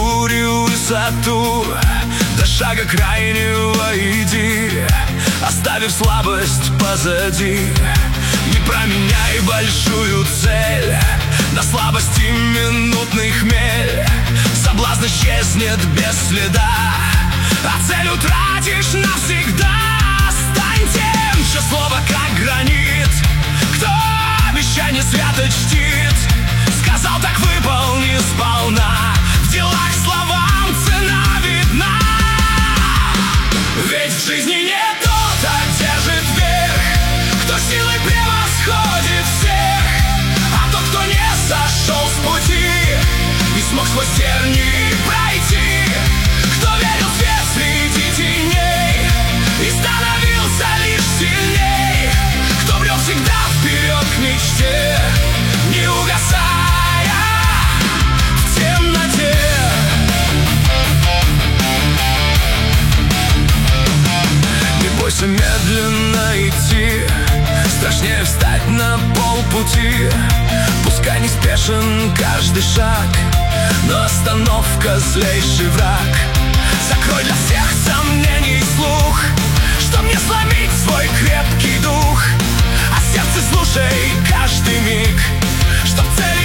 бури высоту, до шага крайнего иди, оставив слабость позади. Не променяй большую цель на слабости минутный хмель. Соблазн исчезнет без следа, а цель утратишь навсегда. Стань тем, чье слово как гранит, кто обещание свято чтит. Сказал, так выполни сполна, в делах словам цена видна. Ведь в жизни не тот одержит верх, кто силой превосходит всех, а тот, кто не сошел с пути и смог сквозь тернии пройти, кто верил в свет среди теней и становился лишь сильней, кто брел всегда вперед к мечте, не угасая в темноте. Не бойся медленно идти, страшнее встать на полпути. Пускай не спешен каждый шаг, но остановка злейший враг. Закрой для всех сомнений слух, чтоб не сломить свой крепкий дух, а сердце слушай каждый миг, чтоб цель